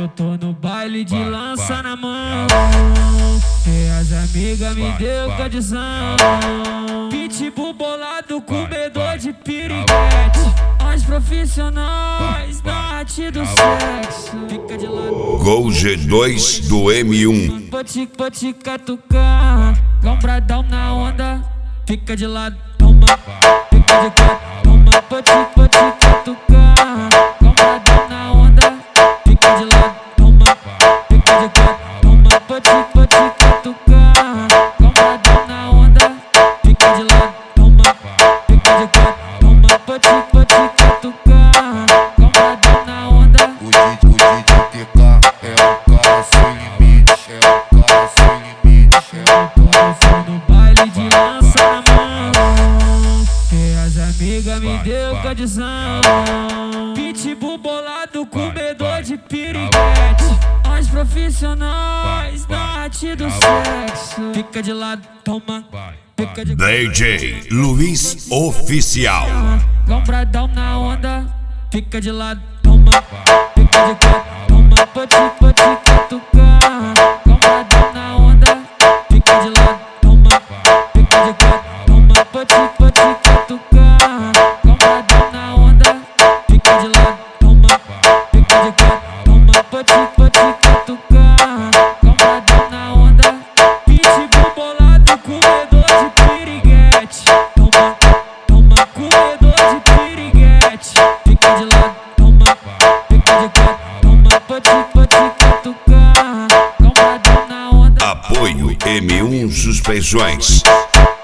tô no baile de lança na mão, e as amigas me deu condição. Pitbull bolado, comedor de piriguete, os profissionais da arte do sexo. Fica de lado. Gol G2 do M1. Vou te catucar, lombradão na onda. Fica de lado, toma. Fica de quatro, toma. Vou te catucar, lombradão na onda. Fica de lado, toma. Fica de quatro, toma. Vou te catucar, lombradão na onda. Fica de lado, toma. Fica de quatro, toma. Vou te catucar, lombradão na onda. O DTK é o cara sem limite, é o cara sem limite, Tô no baile de lança na mão, e as amigas me deu condição. Pitbull bolado, comedor de piriguete, os profissionais da arte do sexo. Fica de lado, toma. Fica de DJ Luiz Oficial. lombradão na onda. Fica de lado, toma. Fica de quatro, toma. Vou te catucar, lombradão na onda. Fica de lado, toma. Fica de quatro, toma. Vou te catucar, lombradão na onda. Fica de lado, toma. Fica de quatro, toma. Vou te catucar, lombradão na onda. Pitbull bolado, comedor de piriguete, toma, toma. Comedor de piriguete, fica de lado, toma. Fica de quatro, toma. Vou te catucar, lombradão na onda. Apoio M1 Suspensões.